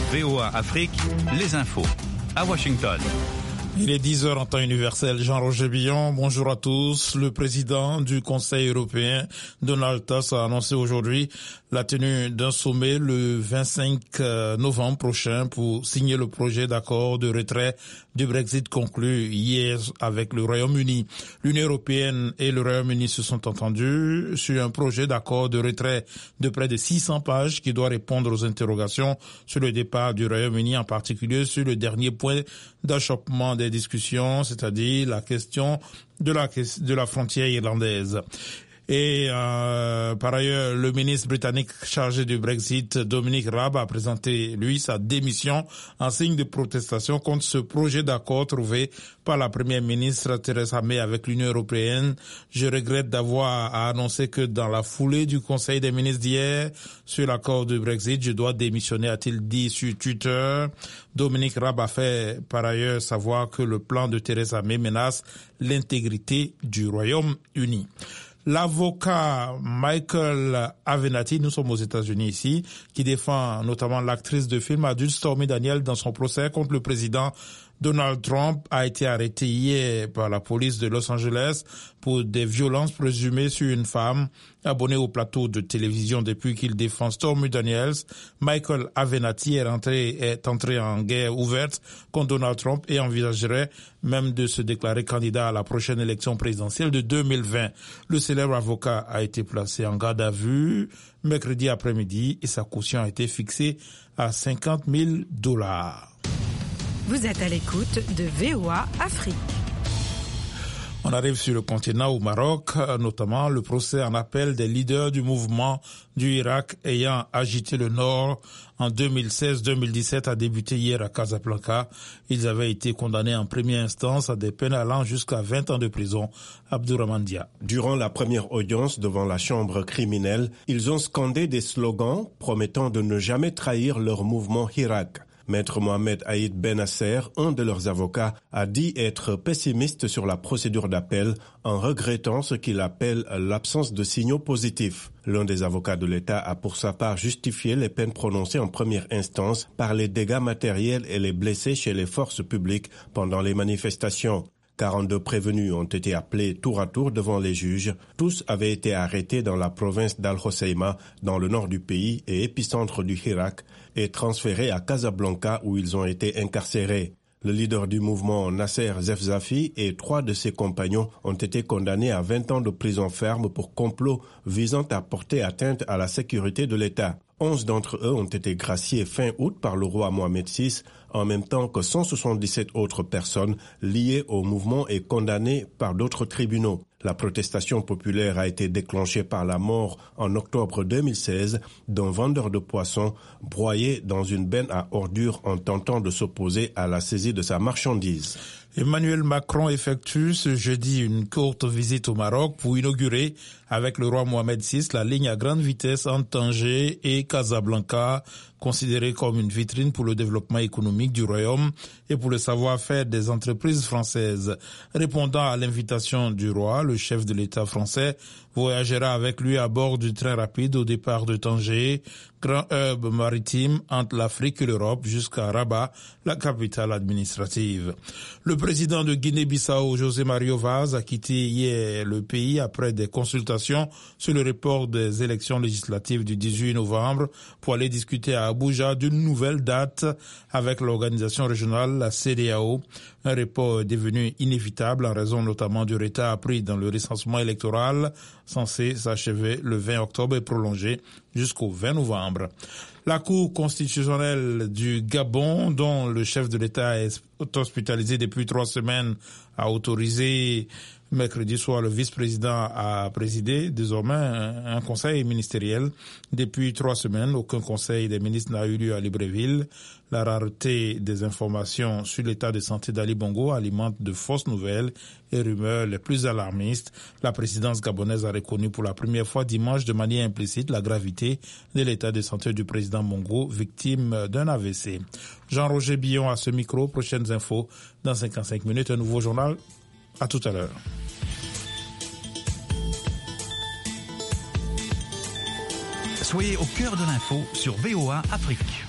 VOA Afrique, les infos. À Washington. Il est 10h en temps universel. Jean-Roger Billon, bonjour à tous. Le président du Conseil européen, Donald Tusk, a annoncé aujourd'hui la tenue d'un sommet le 25 novembre prochain pour signer le projet d'accord de retrait du Brexit conclu hier avec le Royaume-Uni. L'Union européenne et le Royaume-Uni se sont entendus sur un projet d'accord de retrait de près de 600 pages qui doit répondre aux interrogations sur le départ du Royaume-Uni, en particulier sur le dernier point d'achoppement des discussions, c'est-à-dire la question de la frontière irlandaise. Et par ailleurs, le ministre britannique chargé du Brexit, Dominic Raab, a présenté, lui, sa démission en signe de protestation contre ce projet d'accord trouvé par la première ministre Theresa May avec l'Union européenne. Je regrette d'avoir à annoncer que dans la foulée du Conseil des ministres d'hier sur l'accord du Brexit, je dois démissionner, a-t-il dit sur Twitter. Dominic Raab a fait par ailleurs savoir que le plan de Theresa May menace l'intégrité du Royaume-Uni. L'avocat Michael Avenatti, nous sommes aux États-Unis ici, qui défend notamment l'actrice de film adulte Stormy Daniels dans son procès contre le président Donald Trump, a été arrêté hier par la police de Los Angeles pour des violences présumées sur une femme abonnée au plateau de télévision. Depuis qu'il défend Stormy Daniels, Michael Avenatti est entré en guerre ouverte contre Donald Trump et envisagerait même de se déclarer candidat à la prochaine élection présidentielle de 2020. Le célèbre avocat a été placé en garde à vue mercredi après-midi et sa caution a été fixée à $50,000. Vous êtes à l'écoute de VOA Afrique. On arrive sur le continent au Maroc, notamment le procès en appel des leaders du mouvement du Hirak ayant agité le Nord en 2016-2017 a débuté hier à Casablanca. Ils avaient été condamnés en première instance à des peines allant jusqu'à 20 ans de prison. Abdourahmane Dia. Durant la première audience devant la chambre criminelle, ils ont scandé des slogans promettant de ne jamais trahir leur mouvement Hirak. Maître Mohamed Aïd Benasser, un de leurs avocats, a dit être pessimiste sur la procédure d'appel en regrettant ce qu'il appelle l'absence de signaux positifs. L'un des avocats de l'État a pour sa part justifié les peines prononcées en première instance par les dégâts matériels et les blessés chez les forces publiques pendant les manifestations. 42 prévenus ont été appelés tour à tour devant les juges. Tous avaient été arrêtés dans la province d'Al-Hoceima, dans le nord du pays et épicentre du Hirak, et transférés à Casablanca où ils ont été incarcérés. Le leader du mouvement, Nasser Zefzafi, et 3 de ses compagnons ont été condamnés à 20 ans de prison ferme pour complot visant à porter atteinte à la sécurité de l'État. 11 d'entre eux ont été graciés fin août par le roi Mohamed VI, en même temps que 177 autres personnes liées au mouvement et condamnées par d'autres tribunaux. La protestation populaire a été déclenchée par la mort en octobre 2016 d'un vendeur de poissons broyé dans une benne à ordures en tentant de s'opposer à la saisie de sa marchandise. Emmanuel Macron effectue ce jeudi une courte visite au Maroc pour inaugurer avec le roi Mohamed VI la ligne à grande vitesse entre Tanger et Casablanca, considérée comme une vitrine pour le développement économique du royaume et pour le savoir-faire des entreprises françaises. Répondant à l'invitation du roi, le chef de l'État français voyagera avec lui à bord du train rapide au départ de Tanger, grand hub maritime entre l'Afrique et l'Europe, jusqu'à Rabat, la capitale administrative. Le président de Guinée-Bissau, José Mario Vaz, a quitté hier le pays après des consultations sur le report des élections législatives du 18 novembre pour aller discuter à Abuja d'une nouvelle date avec l'organisation régionale, la CEDEAO. Un report est devenu inévitable en raison notamment du retard pris dans le recensement électoral censé s'achever le 20 octobre et prolongé jusqu'au 20 novembre. La Cour constitutionnelle du Gabon, dont le chef de l'État est hospitalisé depuis 3 semaines, a autorisé mercredi soir le vice-président à présider désormais un conseil ministériel. Depuis 3 semaines, aucun conseil des ministres n'a eu lieu à Libreville. La rareté des informations sur l'état de santé d'Ali Bongo alimente de fausses nouvelles et rumeurs les plus alarmistes. La présidence gabonaise a reconnu pour la première fois dimanche de manière implicite la gravité de l'état de santé du président Bongo, victime d'un AVC. Jean-Roger Billon à ce micro. Prochaines infos dans 55 minutes. Un nouveau journal. À tout à l'heure. Soyez au cœur de l'info sur VOA Afrique.